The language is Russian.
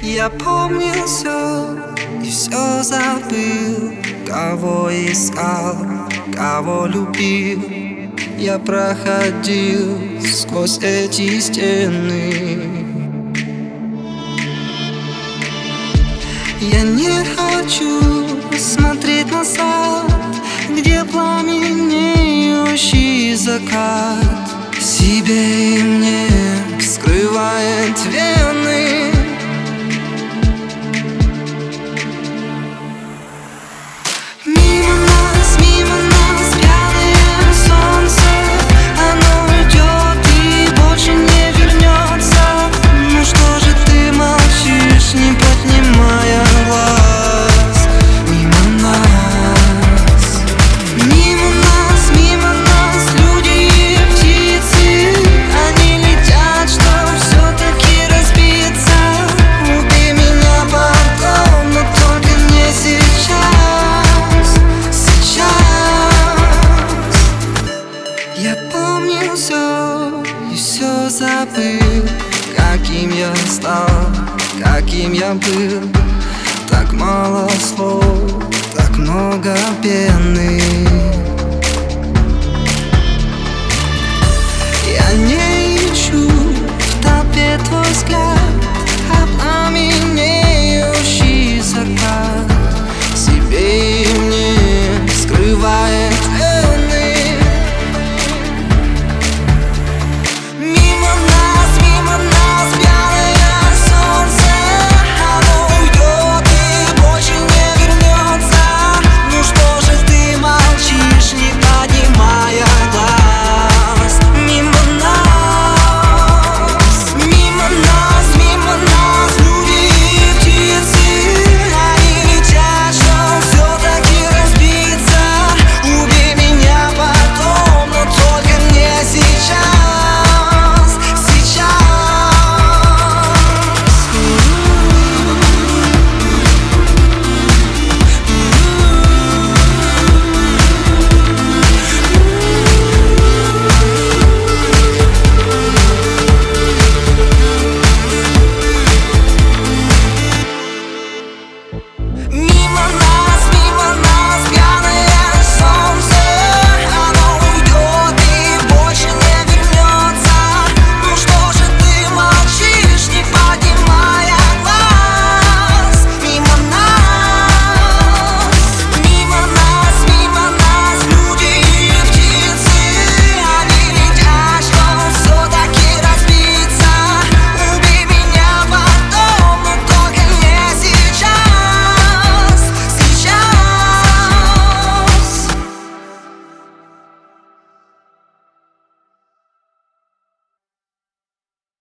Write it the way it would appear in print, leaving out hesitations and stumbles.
Я помню все и все забыл. Кого искал, кого любил. Я проходил сквозь эти стены. Я не хочу смотреть назад, где пламенеющий закат себе и мне вскрывает вены. Мимо нас пьяное солнце, оно уйдет и больше не вернется. Ну что же ты молчишь, не поднимая глаз? Мимо нас люди и птицы, они летят, чтоб все-таки разбиться. Убей меня потом, но только не сейчас. Я помню все и все забыл. Каким я стал, каким я был. Так мало слов, так много пены. Я не ищу в толпе твой взгляд, а пламенеющий закат себе и мне скрывает